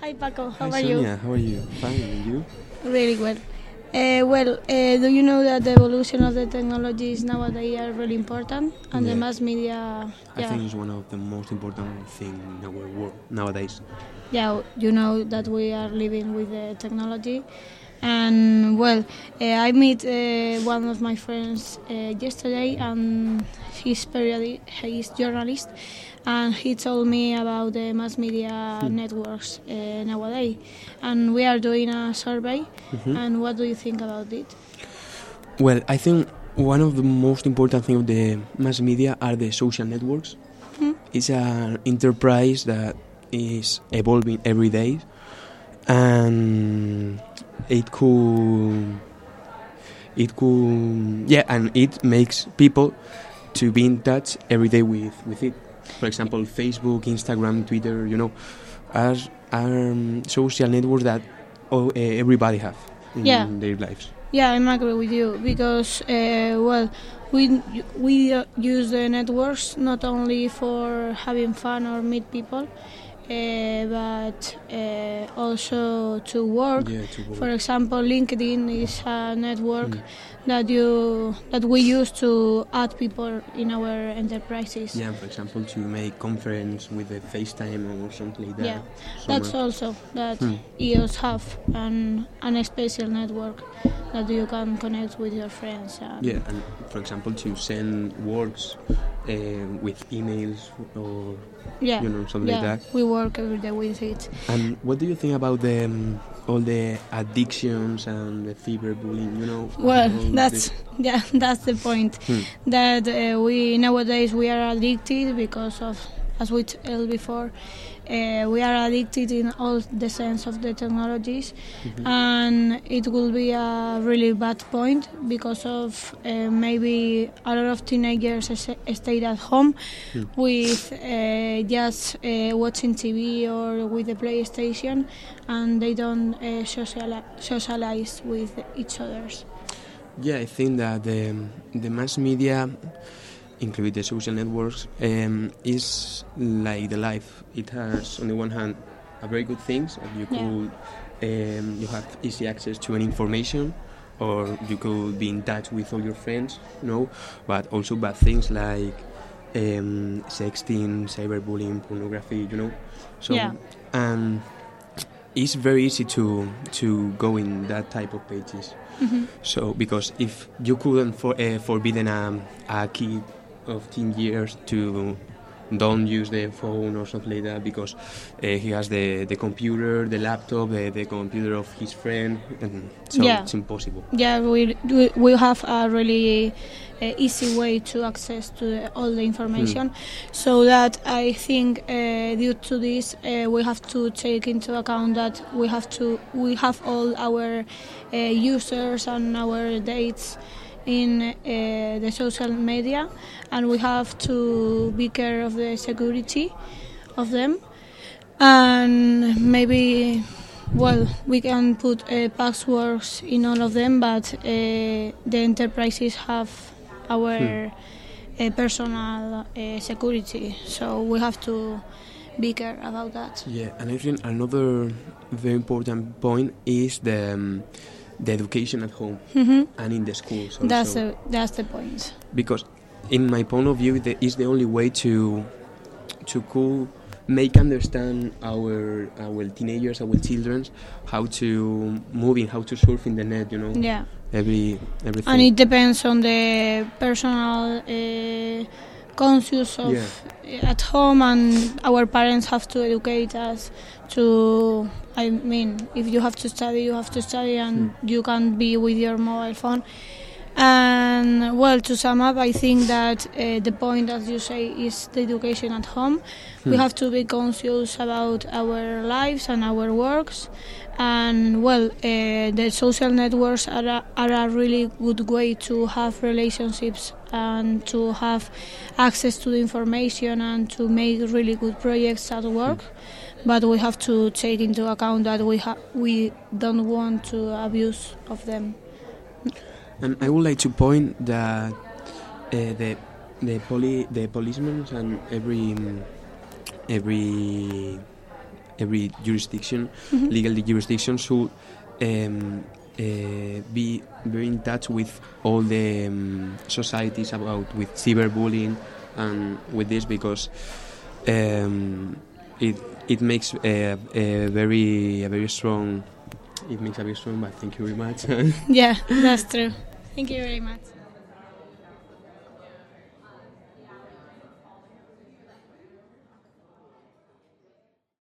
Hi Paco, how Hi are you? Sonia, how are you? Fine, and you? Really well. Do you know that the evolution of the technologies nowadays are really important, and the Yeah. mass media, I think it's one of the most important things in our world nowadays. you know that we are living with the technology, and I met one of my friends yesterday, and he's journalist, and he told me about the mass media networks nowadays, and we are doing a survey. And what do you think about it? Well, I think one of the most important things of the mass media are the social networks. It's an enterprise that is evolving every day, and it makes people to be in touch every day with it. For example, Facebook, Instagram, Twitter, are social networks that everybody have in their lives. Yeah, I'm agree with you because we use the networks not only for having fun or meet people, but also to work. Yeah, to work. For example, LinkedIn is a network that we use to add people in our enterprises. Yeah, for example, to make conference with a FaceTime or something like that. Yeah, that's also that EOS have an special network that you can connect with your friends. Yeah, and for example, to send works with emails or something like that. We work every day with it. And what do you think about all the addictions and the cyberbullying? Well, that's the point. That we nowadays we are addicted because of, as we told before, we are addicted in all the sense of the technologies, and it will be a really bad point because of maybe a lot of teenagers stay at home with just watching TV or with the PlayStation, and they don't socialize with each others. Yeah, I think that the mass media, including the social networks, is like the life. It has, on the one hand, a very good things. You could you have easy access to any information, or you could be in touch with all your friends, but also bad things like sexting, cyberbullying, pornography, and it's very easy to go in that type of pages. So because if you couldn't forbidden a kid of 10 years to don't use the phone or something like that because he has the computer, the laptop, the computer of his friend, and so it's impossible. Yeah, we have a really easy way to access to all the information, so that I think due to this we have to take into account that we have all our users and our dates in the social media, and we have to be care of the security of them, and maybe we can put passwords in all of them, but the enterprises have our personal security, so we have to be care about that. Yeah, and I think another very important point is the education at home and in the schools also. That's the point. Because in my point of view, it's the only way to make understand our teenagers, our children, how to move in, how to surf in the net, Yeah. Everything. And it depends on the personal conscious of at home, and our parents have to educate us to, I mean, if you have to study, you have to study, and you can't be with your mobile phone. And to sum up, I think that the point, as you say, is the education at home. We have to be conscious about our lives and our works, and the social networks are a really good way to have relationships and to have access to the information and to make really good projects at work. But we have to take into account that we don't want to abuse of them. And I would like to point that the policemen and every every jurisdiction, legal jurisdiction, should be very in touch with all the societies with cyberbullying and with this, because it makes a very strong. It makes a very strong. But thank you very much. Yeah, that's true. Thank you very much.